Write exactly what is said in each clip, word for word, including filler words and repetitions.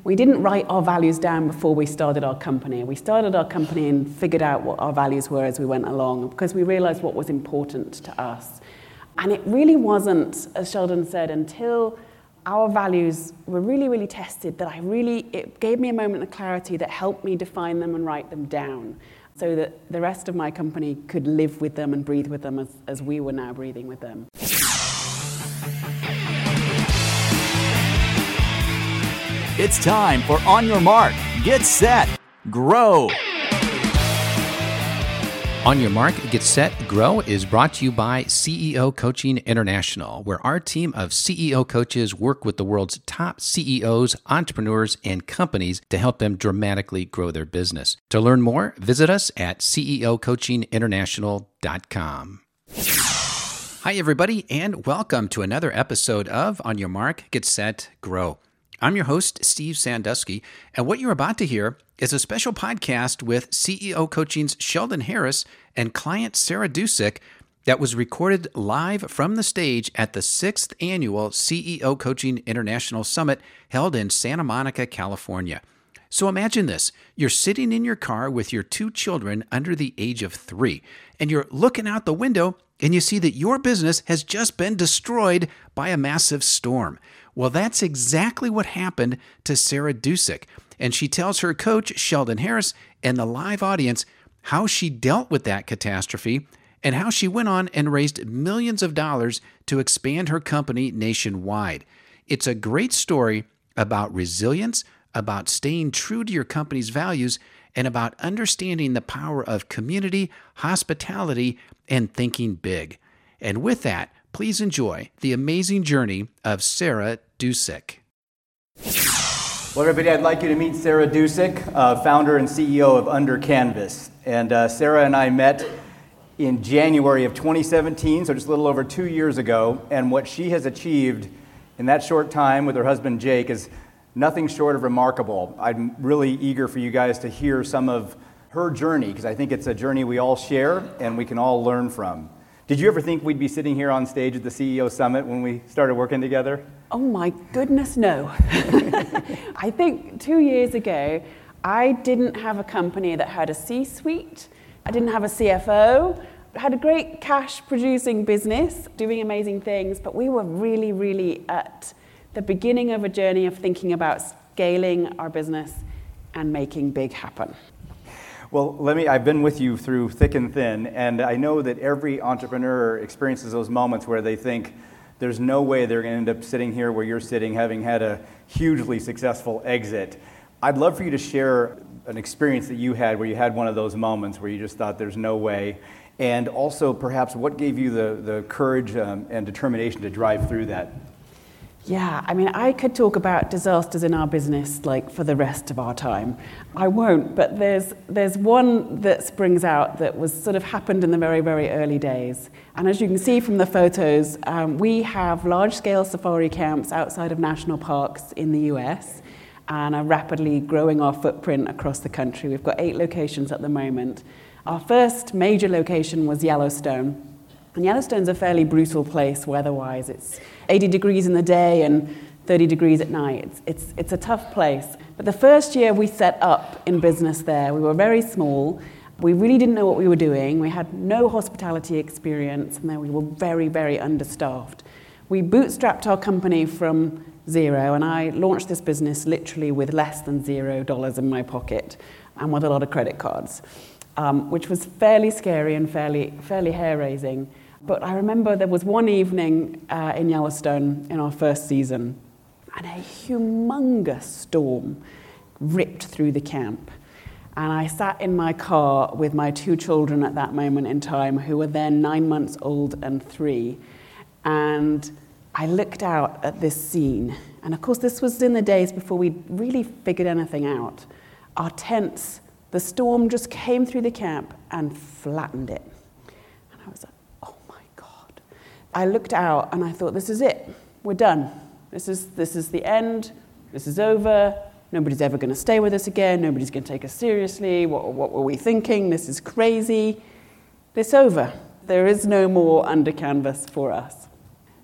We didn't write our values down before we started our company. We started our company and figured out what our values were as we went along because we realized what was important to us. And it really wasn't, as Sheldon said, until our values were really, really tested that I really, it gave me a moment of clarity that helped me define them and write them down so that the rest of my company could live with them and breathe with them as, as we were now breathing with them. It's time for On Your Mark, Get Set, Grow. On Your Mark, Get Set, Grow is brought to you by C E O Coaching International, where our team of C E O coaches work with the world's top C E Os, entrepreneurs, and companies to help them dramatically grow their business. To learn more, visit us at C E O coaching international dot com. Hi, everybody, and welcome to another episode of On Your Mark, Get Set, Grow. I'm your host, Steve Sandusky, and what you're about to hear is a special podcast with C E O Coaching's Sheldon Harris and client Sarah Dusek that was recorded live from the stage at the sixth Annual C E O Coaching International Summit held in Santa Monica, California. So imagine this. You're sitting in your car with your two children under the age of three, and you're looking out the window and you see that your business has just been destroyed by a massive storm. Well, that's exactly what happened to Sarah Dusek, and she tells her coach, Sheldon Harris, and the live audience how she dealt with that catastrophe and how she went on and raised millions of dollars to expand her company nationwide. It's a great story about resilience, about staying true to your company's values, and about understanding the power of community, hospitality, and thinking big. And with that, please enjoy the amazing journey of Sarah Dusek. Well, everybody, I'd like you to meet Sarah Dusek, uh, founder and C E O of Under Canvas. And uh, Sarah and I met in January of twenty seventeen, so just a little over two years ago. And what she has achieved in that short time with her husband Jake is nothing short of remarkable. I'm really eager for you guys to hear some of her journey, because I think it's a journey we all share and we can all learn from. Did you ever think we'd be sitting here on stage at the C E O Summit when we started working together? Oh my goodness, no. I think two years ago, I didn't have a company that had a C-suite. I didn't have a C F O. I had a great cash-producing business, doing amazing things, but we were really, really at the beginning of a journey of thinking about scaling our business and making big happen. Well, let me, I've been with you through thick and thin, and I know that every entrepreneur experiences those moments where they think there's no way they're going to end up sitting here where you're sitting, having had a hugely successful exit. I'd love for you to share an experience that you had where you had one of those moments where you just thought there's no way, and also perhaps what gave you the, the courage um, and determination to drive through that. Yeah, I mean, I could talk about disasters in our business like for the rest of our time. I won't, but there's there's one that springs out that was sort of happened in the very, very early days. And as you can see from the photos, um, we have large-scale safari camps outside of national parks in the U S and are rapidly growing our footprint across the country. We've got eight locations at the moment. Our first major location was Yellowstone. And Yellowstone's a fairly brutal place weather-wise. It's eighty degrees in the day and thirty degrees at night. It's, it's, it's a tough place. But the first year we set up in business there, we were very small. We really didn't know what we were doing. We had no hospitality experience, and then we were very, very understaffed. We bootstrapped our company from zero, and I launched this business literally with less than zero dollars in my pocket and with a lot of credit cards, um, which was fairly scary and fairly, fairly hair-raising. But I remember there was one evening uh, in Yellowstone in our first season, and a humongous storm ripped through the camp. And I sat in my car with my two children at that moment in time, who were then nine months old and three. And I looked out at this scene. And of course, this was in the days before we really figured anything out. Our tents, the storm just came through the camp and flattened it. And I was like, I looked out and I thought, this is it. We're done. This is this is the end. This is over. Nobody's ever going to stay with us again. Nobody's going to take us seriously. What, what were we thinking? This is crazy. It's over. There is no more Under Canvas for us. But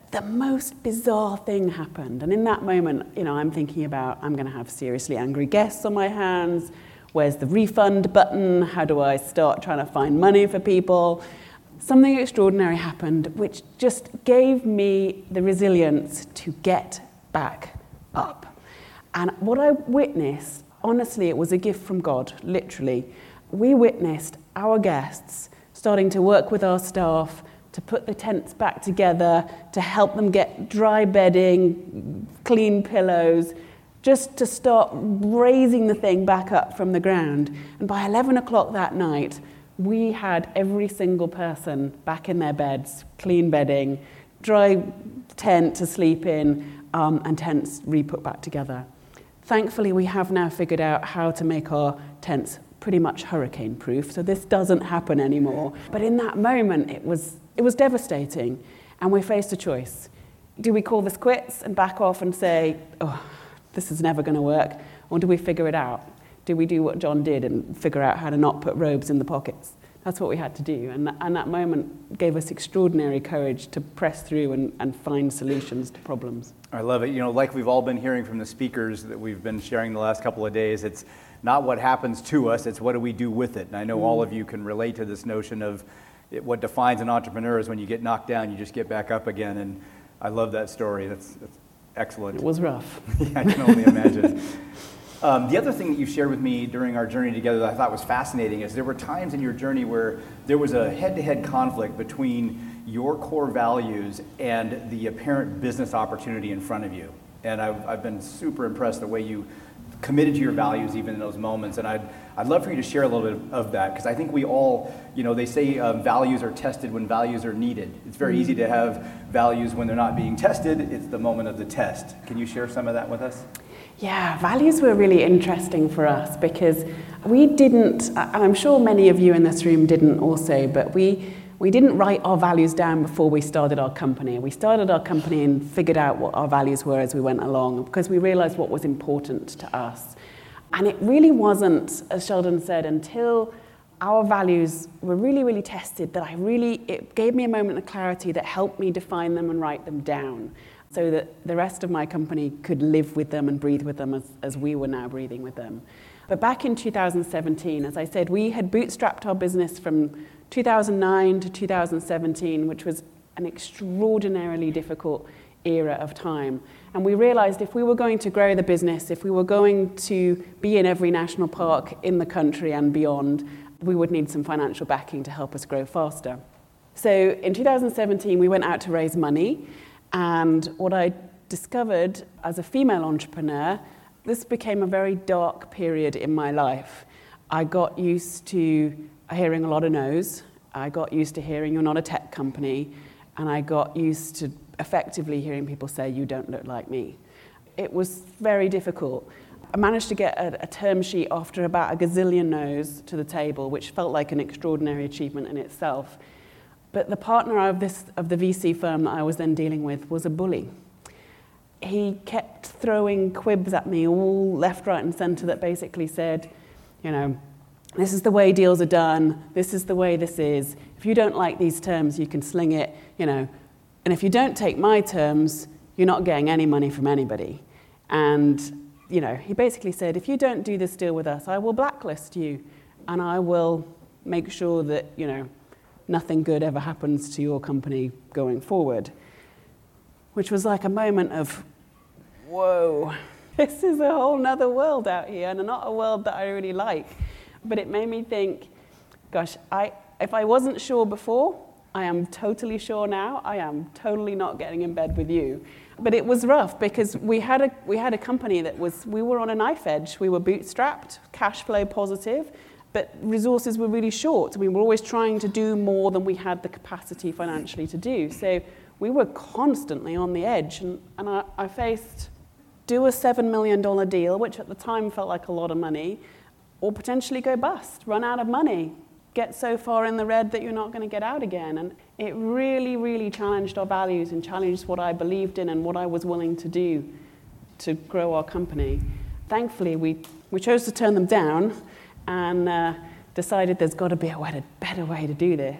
the most bizarre thing happened. And in that moment, you know, I'm thinking about, I'm going to have seriously angry guests on my hands. Where's the refund button? How do I start trying to find money for people? Something extraordinary happened, which just gave me the resilience to get back up. And what I witnessed, honestly, it was a gift from God, literally. We witnessed our guests starting to work with our staff to put the tents back together, to help them get dry bedding, clean pillows, just to start raising the thing back up from the ground. And by eleven o'clock that night, we had every single person back in their beds, clean bedding, dry tent to sleep in, um, and tents re-put back together. Thankfully, we have now figured out how to make our tents pretty much hurricane-proof, so this doesn't happen anymore. But in that moment, it was it was devastating, and we faced a choice. Do we call this quits and back off and say, oh, this is never going to work, or do we figure it out? Do we do what John did and figure out how to not put robes in the pockets? That's what we had to do, and, and that moment gave us extraordinary courage to press through and, and find solutions to problems. I love it. You know, like we've all been hearing from the speakers that we've been sharing the last couple of days, it's not what happens to us, it's what do we do with it. And I know mm. all of you can relate to this notion of it, what defines an entrepreneur is when you get knocked down, you just get back up again. And I love that story. That's, that's excellent. It was rough. Yeah, I can only imagine. Um, the other thing that you shared with me during our journey together that I thought was fascinating is there were times in your journey where there was a head-to-head conflict between your core values and the apparent business opportunity in front of you. And I've, I've been super impressed the way you committed to your values even in those moments. And I'd, I'd love for you to share a little bit of that, because I think we all, you know, they say um, values are tested when values are needed. It's very mm-hmm. easy to have values when they're not being tested. It's the moment of the test. Can you share some of that with us? Yeah, values were really interesting for us because we didn't, and I'm sure many of you in this room didn't also, but we we didn't write our values down before we started our company. We started our company and figured out what our values were as we went along because we realized what was important to us. And it really wasn't, as Sheldon said, until our values were really, really tested that I really, it gave me a moment of clarity that helped me define them and write them down, so that the rest of my company could live with them and breathe with them as, as we were now breathing with them. But back in two thousand seventeen, as I said, we had bootstrapped our business from two thousand nine to two thousand seventeen, which was an extraordinarily difficult era of time. And we realized if we were going to grow the business, if we were going to be in every national park in the country and beyond, we would need some financial backing to help us grow faster. So in two thousand seventeen, we went out to raise money. And what I discovered as a female entrepreneur, this became a very dark period in my life. I got used to hearing a lot of no's. I got used to hearing you're not a tech company. And I got used to effectively hearing people say, you don't look like me. It was very difficult. I managed to get a, a term sheet after about a gazillion no's to the table, which felt like an extraordinary achievement in itself. But the partner of this of the V C firm that I was then dealing with was a bully. He kept throwing quibs at me all left, right, and center that basically said, you know, this is the way deals are done, this is the way this is. If you don't like these terms, you can sling it, you know. And if you don't take my terms, you're not getting any money from anybody. And, you know, he basically said, if you don't do this deal with us, I will blacklist you, and I will make sure that, you know, nothing good ever happens to your company going forward. Which was like a moment of, whoa, this is a whole nother world out here, and not a world that I really like. But it made me think, gosh, I if I wasn't sure before, I am totally sure now. I am totally not getting in bed with you. But it was rough because we had a we had a company that was, we were on a knife edge. We were bootstrapped, cash flow positive, but resources were really short. We were always trying to do more than we had the capacity financially to do. So we were constantly on the edge. And, and I, I faced do a seven million dollars deal, which at the time felt like a lot of money, or potentially go bust, run out of money, get so far in the red that you're not going to get out again. And it really, really challenged our values and challenged what I believed in and what I was willing to do to grow our company. Thankfully, we, we chose to turn them down and uh, decided there's got to be a way to, better way to do this.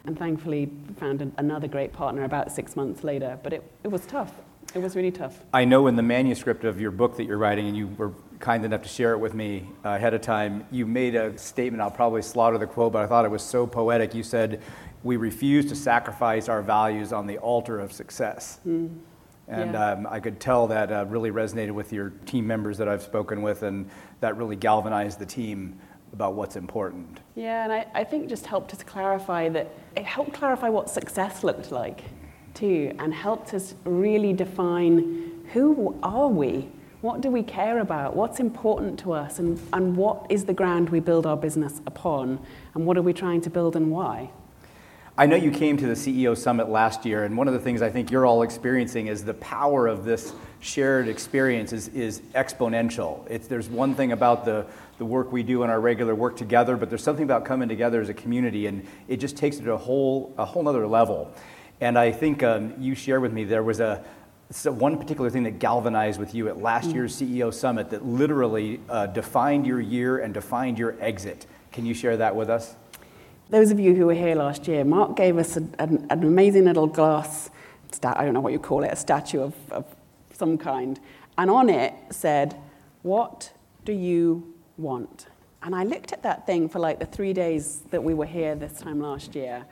and thankfully found an, another great partner about six months later. But it, it was tough. It was really tough. I know in the manuscript of your book that you're writing, and you were kind enough to share it with me uh, ahead of time, you made a statement, I'll probably slaughter the quote, but I thought it was so poetic. You said, "We refuse to sacrifice our values on the altar of success." Mm. And yeah. um, I could tell that uh, really resonated with your team members that I've spoken with, and that really galvanized the team about what's important. Yeah, and I, I think just helped us clarify that, it helped clarify what success looked like too, and helped us really define who are we, what do we care about, what's important to us, and, and what is the ground we build our business upon, and what are we trying to build and why. I know you came to the C E O Summit last year, and one of the things I think you're all experiencing is the power of this shared experience is, is exponential. It's, there's one thing about the, the work we do in our regular work together, but there's something about coming together as a community, and it just takes it to a whole, a whole other level. And I think um, you shared with me there was a so one particular thing that galvanized with you at last mm. year's C E O Summit that literally uh, defined your year and defined your exit. Can you share that with us? Those of you who were here last year, Mark gave us a, an, an amazing little glass, stat, I don't know what you call it, a statue of, of some kind. And on it said, "What do you want?" And I looked at that thing for like the three days that we were here this time last year.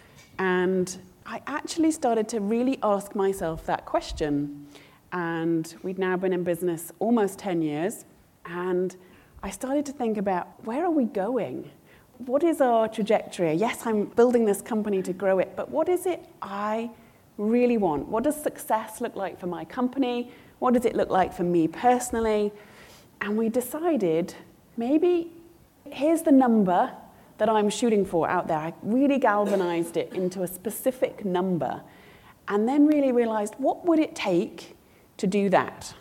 And I actually started to really ask myself that question. And we'd now been in business almost ten years. And I started to think about, where are we going? What is our trajectory? Yes, I'm building this company to grow it, but what is it I really want? What does success look like for my company? What does it look like for me personally? And we decided, maybe here's the number that I'm shooting for out there. I really galvanized it into a specific number, and then really realized, what would it take to do that?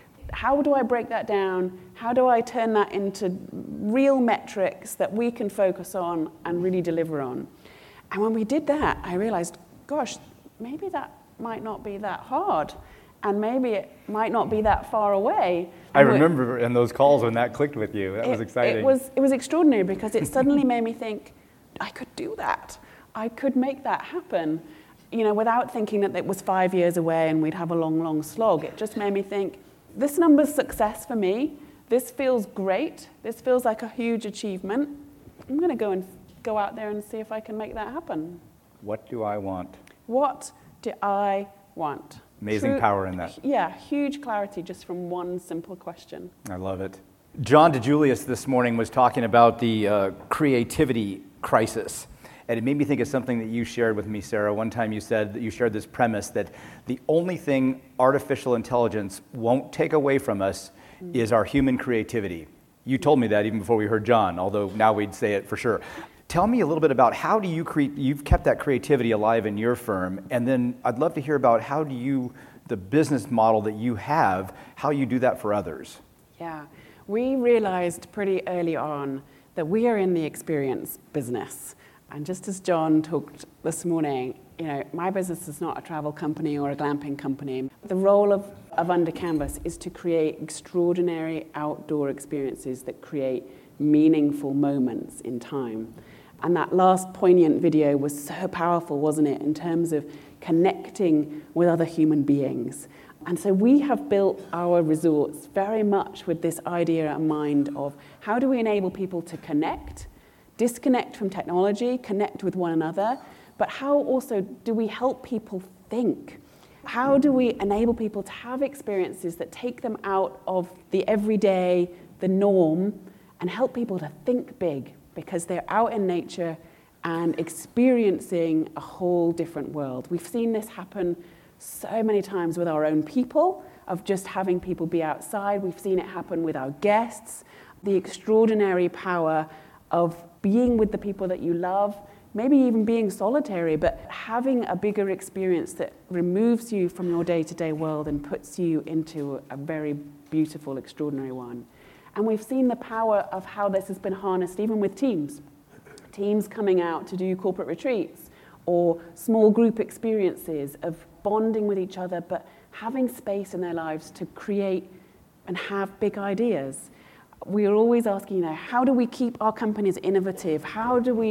How do I break that down? How do I turn that into real metrics that we can focus on and really deliver on? And when we did that, I realized, gosh, maybe that might not be that hard, and maybe it might not be that far away. I remember in those calls when that clicked with you. That it, was exciting. It was, it was extraordinary, because it suddenly made me think, I could do that. I could make that happen, you know, without thinking that it was five years away and we'd have a long, long slog. It just made me think, this number's success for me. This feels great. This feels like a huge achievement. I'm going to go and go out there and see if I can make that happen. What do I want? What do I want? Amazing True, power in that. Yeah, huge clarity just from one simple question. I love it. John DeJulius this morning was talking about the uh, creativity crisis. And it made me think of something that you shared with me, Sarah. One time you said that you shared this premise that the only thing artificial intelligence won't take away from us mm. is our human creativity. You told me that even before we heard John, although now we'd say it for sure. Tell me a little bit about how do you create, you've kept that creativity alive in your firm, and then I'd love to hear about how do you, the business model that you have, how you do that for others. Yeah, we realized pretty early on that we are in the experience business. And just as John talked this morning, you know, my business is not a travel company or a glamping company. The role of, of Under Canvas is to create extraordinary outdoor experiences that create meaningful moments in time. And that last poignant video was so powerful, wasn't it, in terms of connecting with other human beings. And so we have built our resorts very much with this idea in mind of how do we enable people to connect, disconnect from technology, connect with one another, but how also do we help people think? How do we enable people to have experiences that take them out of the everyday, the norm, and help people to think big, because they're out in nature and experiencing a whole different world. We've seen this happen so many times with our own people, of just having people be outside. We've seen it happen with our guests, the extraordinary power of being with the people that you love, maybe even being solitary, but having a bigger experience that removes you from your day-to-day world and puts you into a very beautiful, extraordinary one. And we've seen the power of how this has been harnessed even with teams. Teams coming out to do corporate retreats or small group experiences of bonding with each other, but having space in their lives to create and have big ideas. We are always asking, you know, how do we keep our companies innovative? How do we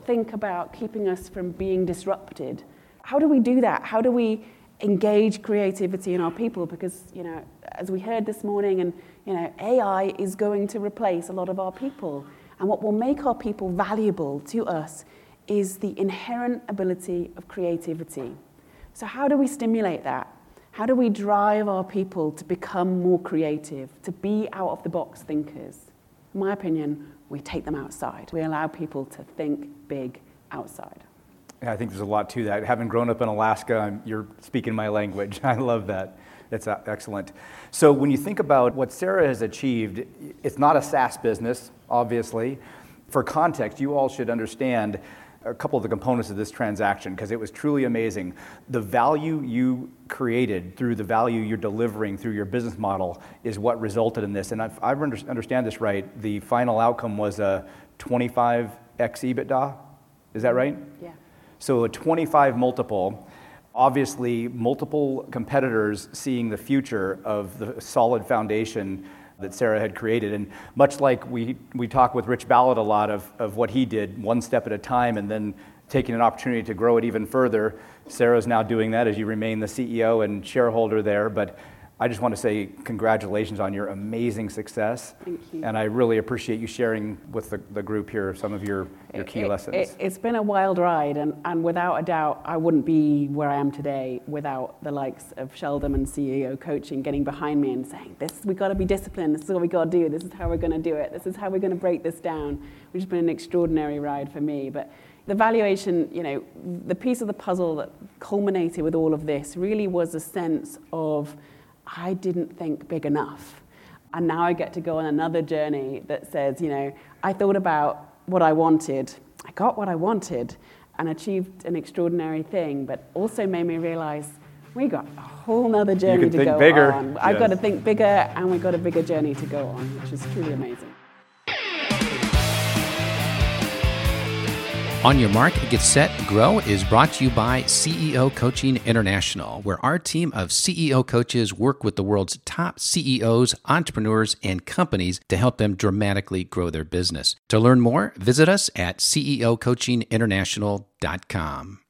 think about keeping us from being disrupted. How do we do that? How do we engage creativity in our people? Because, you know, as we heard this morning, and, you know, A I is going to replace a lot of our people. And what will make our people valuable to us is the inherent ability of creativity. So how do we stimulate that? How do we drive our people to become more creative, to be out-of-the-box thinkers? In my opinion, we take them outside. We allow people to think big outside. Yeah, I think there's a lot to that. Having grown up in Alaska, I'm, you're speaking my language. I love that. That's excellent. So when you think about what Sarah has achieved, it's not a SaaS business, obviously. For context, you all should understand a couple of the components of this transaction, because it was truly amazing. The value you created through the value you're delivering through your business model is what resulted in this. And if I understand this right, the final outcome was a twenty-five x EBITDA. Is that right? Yeah. So a twenty-five multiple. Obviously, multiple competitors seeing the future of the solid foundation that Sarah had created. And much like we, we talk with Rich Ballard a lot of, of what he did one step at a time and then taking an opportunity to grow it even further, Sarah's now doing that as you remain the C E O and shareholder there. But I just want to say congratulations on your amazing success. Thank you. And I really appreciate you sharing with the, the group here some of your, your key it, lessons. It, it's been a wild ride, and, and without a doubt, I wouldn't be where I am today without the likes of Sheldon and C E O Coaching getting behind me and saying, "This, we got to be disciplined, this is what we got to do, this is how we're going to do it, this is how we're going to break this down," which has been an extraordinary ride for me. But the valuation, you know, the piece of the puzzle that culminated with all of this really was a sense of, I didn't think big enough. And now I get to go on another journey that says, you know, I thought about what I wanted, I got what I wanted, and achieved an extraordinary thing, but also made me realize we got a whole nother journey to go bigger. on. I've Yes. got to think bigger, and we've got a bigger journey to go on, which is truly amazing. On Your Mark, Get Set, Grow is brought to you by C E O Coaching International, where our team of C E O coaches work with the world's top C E Os, entrepreneurs, and companies to help them dramatically grow their business. To learn more, visit us at C E O coaching international dot com.